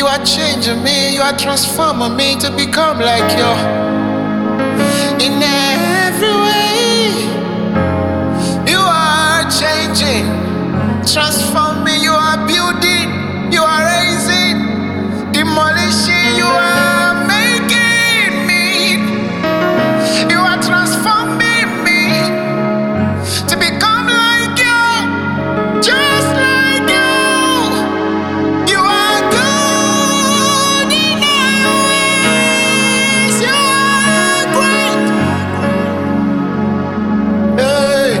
are changing me, you are transforming me to become like you. In every way, you are changing, transforming, you are building, you are raising, demolishing, you are making me, you are transforming me to become like you, just like you. You are good in all ways, you are great. Hey.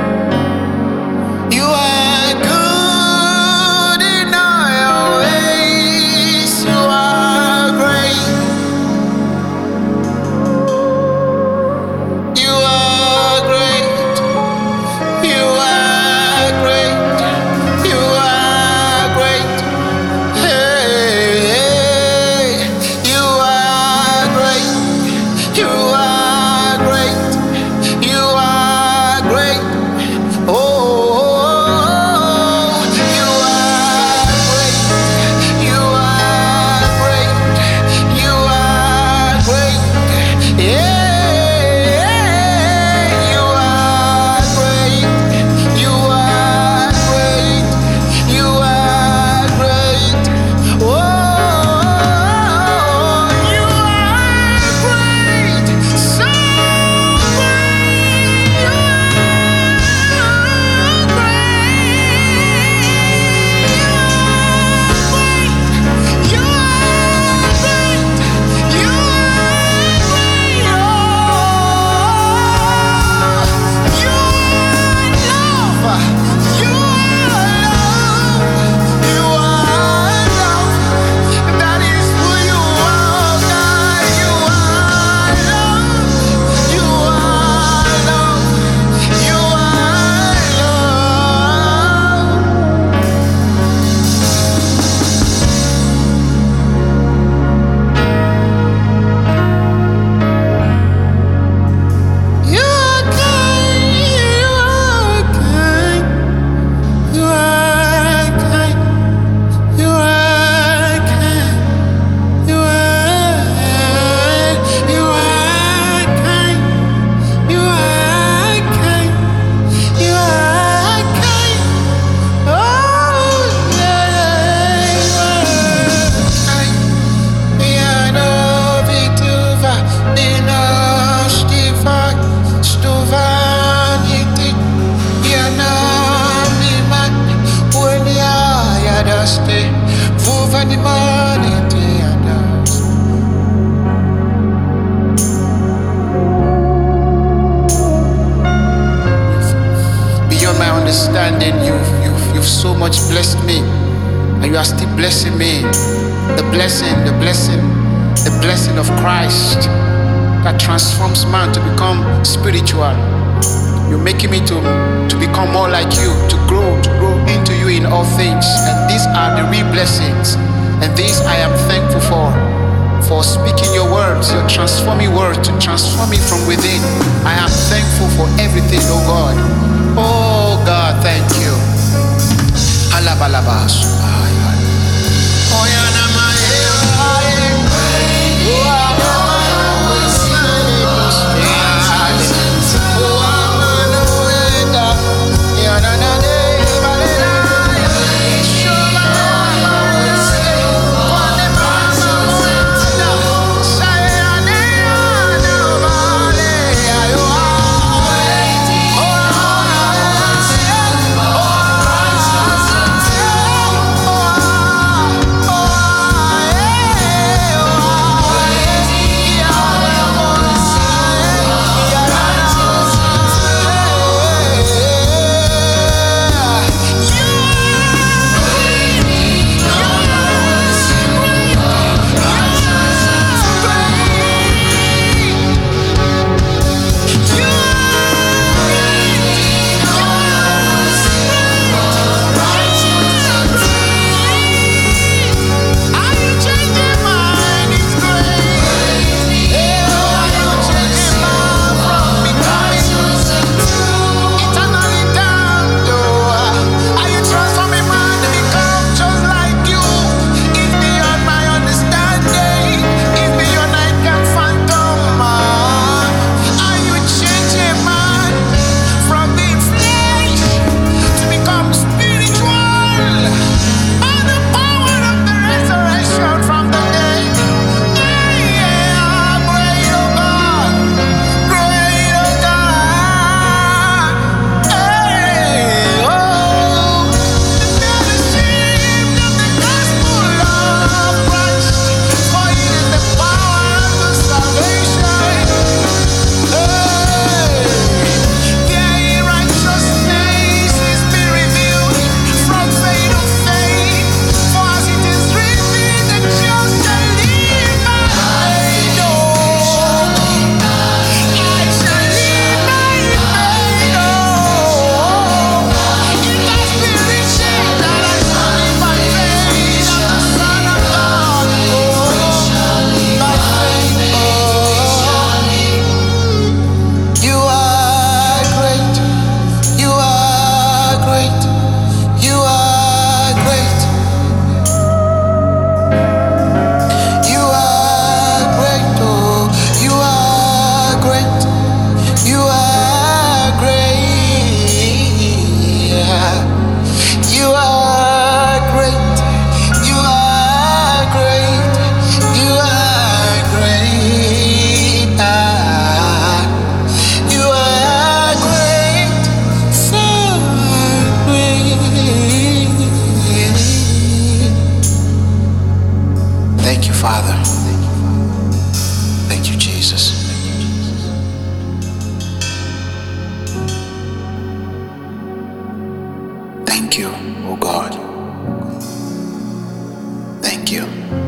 You are good in all ways, you are great. You are great. You are great. You are great. Hey, you are great. You are great. You are great. Oh, you are great. You are great. You are great. Yeah, you are great. You are great. You are great. Oh, you are great. So great. You are great. You are great. You are great. Oh, you are love. You are love. You are love. That is who you are, God. You are love. You are love. You are kind. You are kind. You are kind. You are kind. You are kind. You are kind. Oh, yeah, you are kind. Piano vituva, dinashtiva, stuvaniti, piano miman, unia yadaste, vuvani maniti yadas. Beyond my understanding, you've so much blessed me, and you are still blessing me. The blessing of Christ that transforms man to become spiritual. You're making me to become more like you, to grow into you in all things. And these are the real blessings. And these I am thankful for speaking your words, your transforming word to transform me from within. I am thankful for everything, oh God. Oh God, thank you. Alabalabas. Oh, yeah, Thank you, oh God. Thank you.